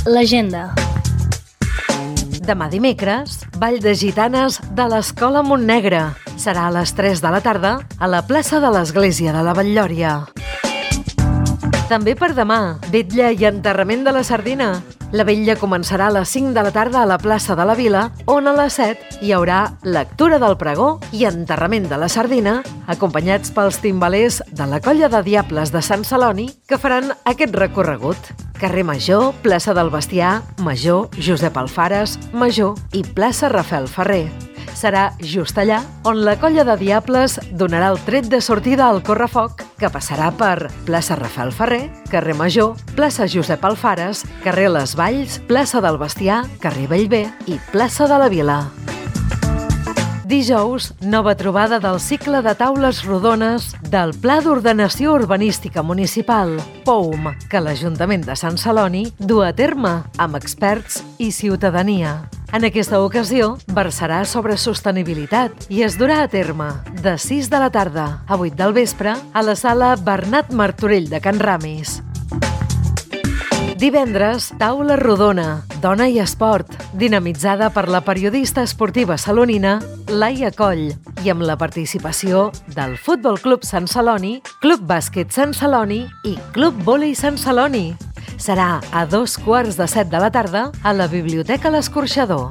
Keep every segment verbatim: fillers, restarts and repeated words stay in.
L'agenda. Demà dimecres, Ball de Gitanes de l'Escola Montnegre. Serà a les tres de la tarda a la plaça de l'Església de la Batllòria. També per demà, vetlla i enterrament de la sardina. La vetlla començarà a les cinc de la tarda a la plaça de la Vila, on a les set hi haurà lectura del pregó i enterrament de la sardina, acompanyats pels timbalers de la Colla de Diables de Sant Celoni, que faran aquest recorregut. Carrer Major, plaça del Bestiar, Major, Josep Alfares, Major i plaça Rafael Ferrer. Serà just allà on la Colla de Diables donarà el tret de sortida al correfoc, que passarà per plaça Rafael Ferrer, carrer Major, plaça Josep Alfares, carrer Les Valls, plaça del Bestiar, carrer Bellver i plaça de la Vila. Dijous, nova trobada del cicle de taules rodones del Pla d'Ordenació Urbanística Municipal, P O U M, que l'Ajuntament de Sant Celoni du a terme amb experts i ciutadania. En aquesta ocasió, versarà sobre sostenibilitat i es durà a terme de sis de la tarda a vuit del vespre a la sala Bernat Martorell de Can Ramis. Divendres, taula rodona, dona i esport, dinamitzada per la periodista esportiva salonina Laia Coll i amb la participació del Futbol Club Sant Celoni, Club Bàsquet Sant Celoni i Club Vòlei Sant Celoni. Serà a dos quarts de set de la tarda a la Biblioteca L'Escorxador.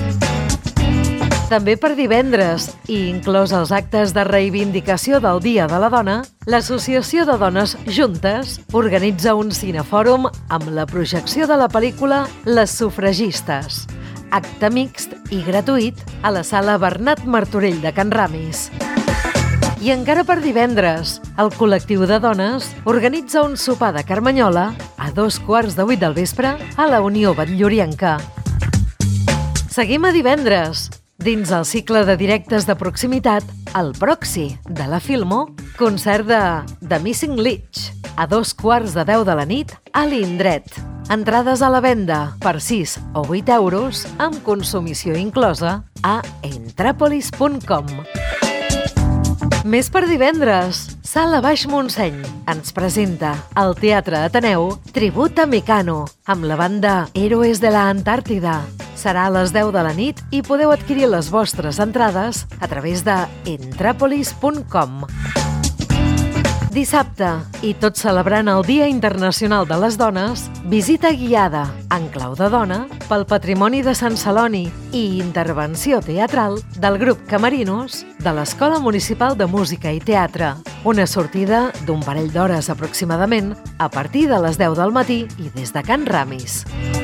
També per divendres, i inclòs els actes de reivindicació del Dia de la Dona, l'Associació de Dones Juntes organitza un cinefòrum amb la projecció de la pel·lícula Les Sufragistes. Acte mixt i gratuït a la sala Bernat Martorell de Can Ramis. I encara per divendres, el col·lectiu de dones organitza un sopar de Carmanyola a dos quarts de vuit del vespre a la Unió Batllorienca. Seguim a divendres. Dins el cicle de directes de proximitat, el Proxi, de la Filmo, concert de The Missing Leech, a dos quarts de deu de la nit a l'Indret. Entrades a la venda per sis o vuit euros, amb consumició inclosa, a entrapolis punt com. Més per divendres, Sala Baix Montseny ens presenta al Teatre Ateneu Tribut a Mecano, amb la banda Héroes de la Antàrtida. Serà a les deu de la nit i podeu adquirir les vostres entrades a través de entrapolis punt com. Dissabte, i tot celebrant el Dia Internacional de les Dones, visita guiada, en clau de dona, pel Patrimoni de Sant Celoni i intervenció teatral del grup Camerinos de l'Escola Municipal de Música i Teatre. Una sortida d'un parell d'hores aproximadament a partir de les deu del matí i des de Can Ramis.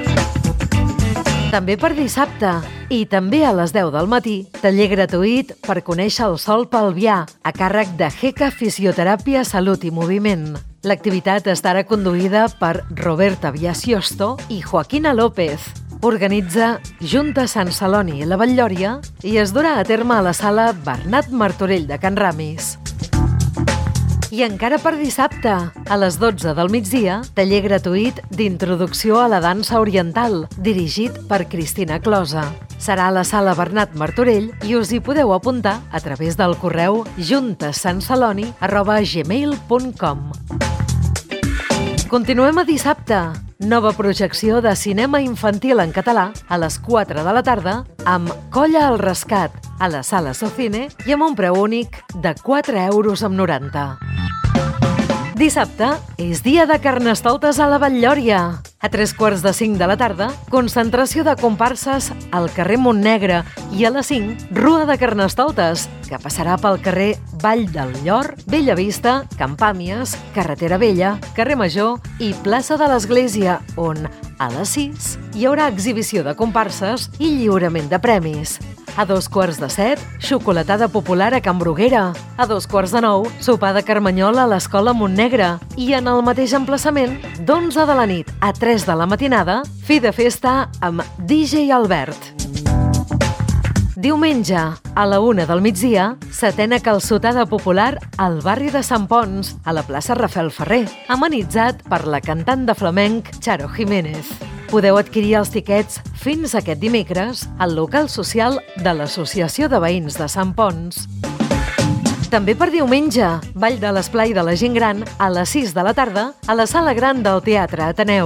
També per dissabte, i també a les deu del matí, taller gratuït per conèixer el Sol Pelvià, a càrrec de G E C A Fisioteràpia, Salut i Moviment. L'activitat estarà conduïda per Roberta Biasiosto i Joaquina López. Organitza Junta Sant Celoni i la Batllòria i es durà a terme a la sala Bernat Martorell de Can Ramis. I encara per dissabte, a les dotze del migdia, taller gratuït d'introducció a la dansa oriental, dirigit per Cristina Closa. Serà a la sala Bernat Martorell i us hi podeu apuntar a través del correu juntasantceloni arroba gmail punt com. Continuem a dissabte. Nova projecció de cinema infantil en català a les quatre de la tarda amb Colla al Rescat a la sala Socine i amb un preu únic de quatre euros amb noranta. Dissabte és dia de Carnestoltes a la Batllòria. A tres quarts de cinc de la tarda, concentració de comparses al carrer Montnegre i a les cinc, Rua de Carnestoltes, que passarà pel carrer Vall del Llor, Bella Vista, Campàmies, Carretera Vella, carrer Major i plaça de l'Església, on, a les sis, hi haurà exhibició de comparses i lliurament de premis. A dos quarts de set, xocolatada popular a Can Bruguera. A dos quarts de nou, sopar de Carmanyola a l'Escola Montnegre. I en el mateix emplaçament, d'onze de la nit a tres de la matinada, fi de festa amb D J Albert. Diumenge, a la una del migdia, setena calçotada popular al barri de Sant Pons, a la plaça Rafael Ferrer, amenitzat per la cantant de flamenc Charo Jiménez. Podeu adquirir els tiquets fins aquest dimecres al local social de l'Associació de Veïns de Sant Pons. També per diumenge, ball de l'esplai de la gent gran a les sis de la tarda a la sala gran del Teatre Ateneu.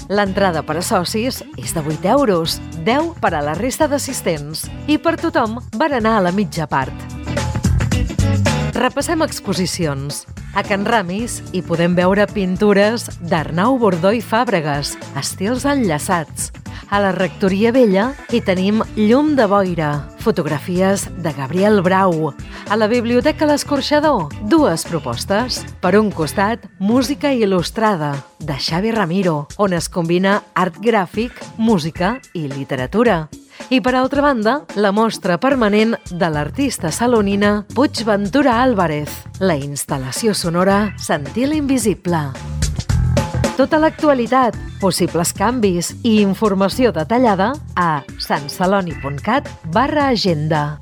L'entrada per a socis és de vuit euros, deu per a la resta d'assistents i per tothom berenar a la mitja part. Repassem exposicions. A Can Ramis hi podem veure pintures d'Arnau Bordó i Fàbregas, estils enllaçats. A la Rectoria Vella hi tenim Llum de boira, fotografies de Gabriel Brau. A la Biblioteca L'Escorxador, dues propostes. Per un costat, música il·lustrada, de Xavi Ramiro, on es combina art gràfic, música i literatura. I per altra banda, la mostra permanent de l'artista salonina Puigventura Álvarez, la instal·lació sonora Sentir l'invisible. Tota l'actualitat, possibles canvis i informació detallada a santceloni.cat barra agenda.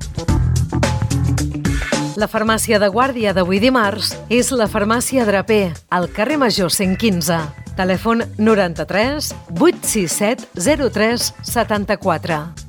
La farmàcia de guàrdia d'avui dimarts és la farmàcia Draper, al carrer Major cent quinze. Telèfon noranta-tres vuit sis set zero tres setanta-quatre.